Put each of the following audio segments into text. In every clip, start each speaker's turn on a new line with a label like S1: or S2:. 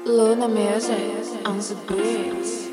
S1: Luna music on the beats.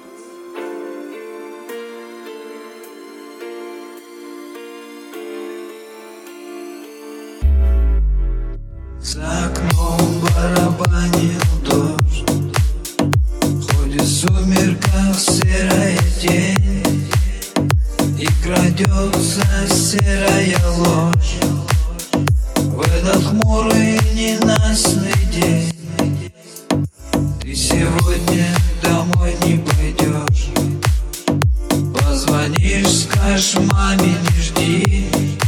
S2: За окном барабанил дождь, ходит в сумерках серая тень, и крадется серая ложь в этот хмурый ненастный день. Ты сегодня домой не пойдешь, позвонишь, скажешь маме не жди,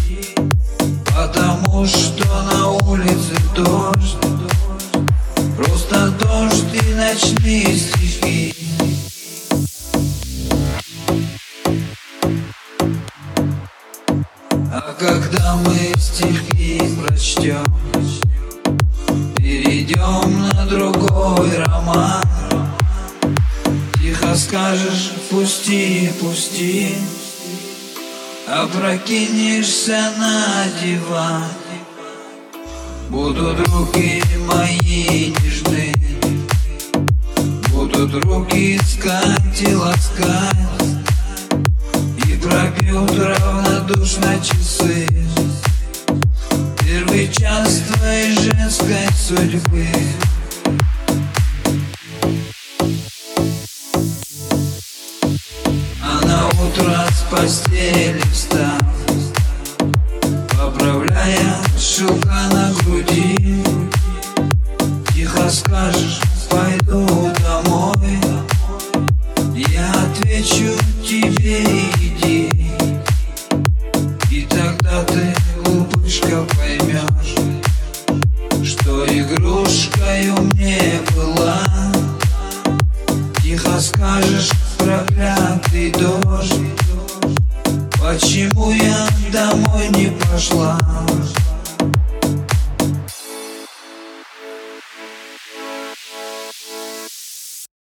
S2: потому что на улице дождь, просто дождь и ночные стихи. А когда мы стихи прочтем, перейдем на другой роман, тихо скажешь пусти, пусти, опрокинешься на диван. Будут руки мои нежны, будут руки искать и ласкать, и пробьют равнодушно часы первый час твоей женской судьбы. А на утро с постели встав, поправляя шелка на груди, тихо скажешь пойду домой, я отвечу тебе иди. И тогда ты, глупышка, поймешь, что игрушкою мне была. Тихо скажешь проклятый дождь, почему я домой не пошла.